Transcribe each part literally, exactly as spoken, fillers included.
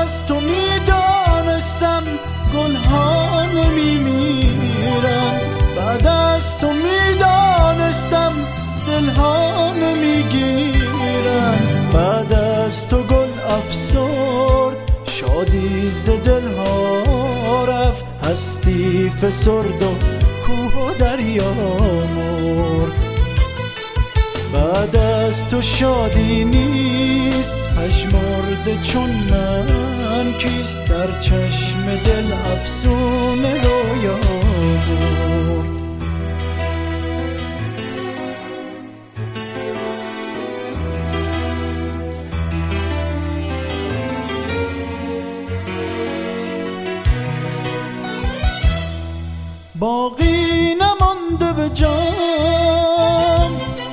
از تو میدانستم گلها نمیمیرن، بعد از تو میدانستم دلها نمیگیرن. بعد از تو گل افسرد شادی ز دلها رفت، هستی فسرد و کوه و دریا مرد. بعد از تو شادی نیست پژمرده چون من کیست، در چشم دل افسون رویا مرد. باقی نمانده به جام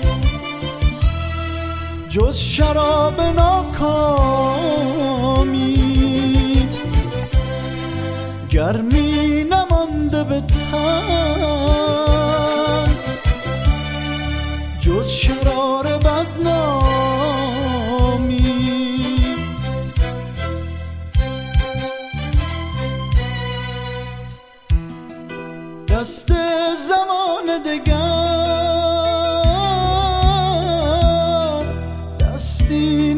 جز شراب ناکامی، گرمی نمانده به تن جز شرار بدنامی. دست زمان دگر دستی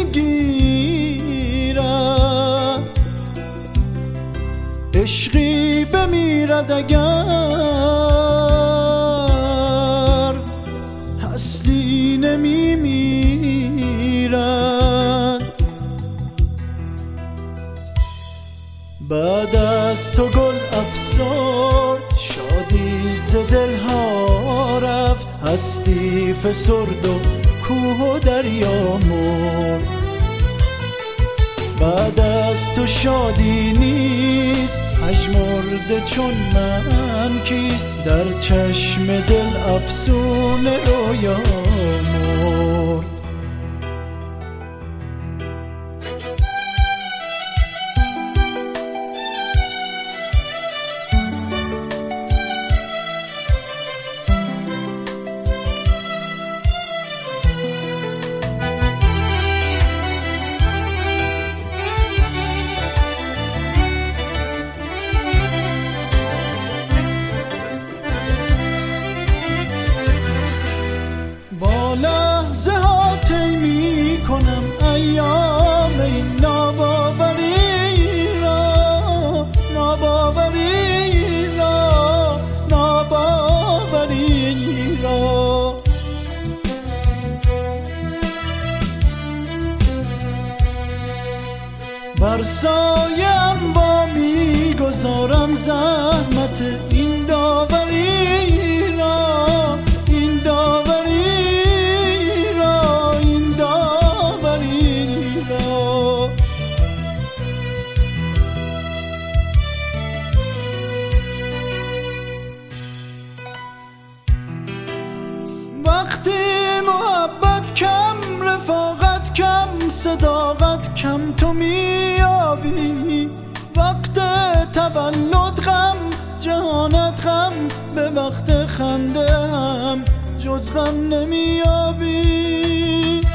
نمیگیرد، عشقی بمیرد اگر هستی نمیمیرد. بعد از تو گل افسرد شادی ز دلها رفت، هستی فسرد و کوه و دریا مرد. بعد از تو شادی نیست پژمرده چون من کیست، در چشم دل افسون رویا مرد. لحظه ها طی می کنم ایام این ناباوری را، ناباوری را، ناباوری را. بر سایم با می گذارم زحمت این داوری را، این داوری. وقتی محبت کم، رفاقت کم، صداقت کم تو میابی، وقت تولد غم، جهانت غم، به وقت خنده هم جز غم نمیابی.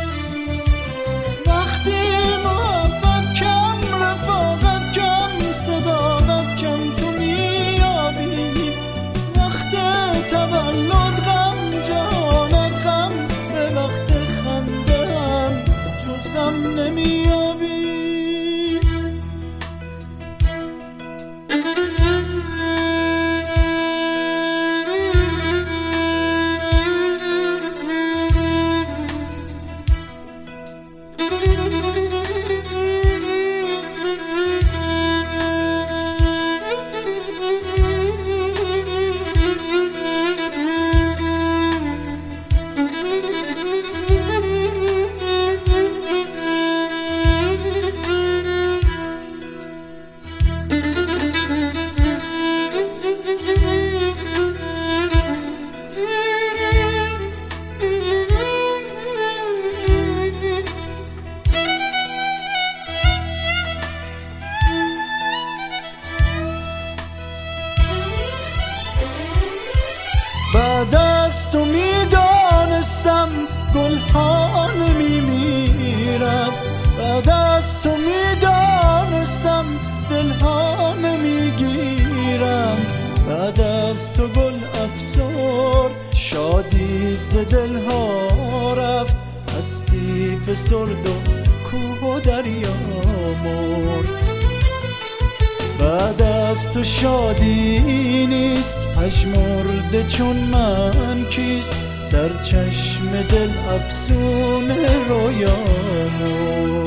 وقتی محبت کم، رفاقت کم، صداقت کم تو میابی، وقت تولد غم، جهانت غم، به وقت خنده هم جز غم نمیابی. بعد از تو میدانستم گلها نمیمیرد، بعد از تو میدانستم میترسم دلها نمیگیرند، بعد از تو گل افسرد شادی ز دلها رفت، هستی فسرد و کوه و دریا مرد. بعد از تو شادی نیست، پژمرده چون من کیست، در چشم دل افسون رویا مرد.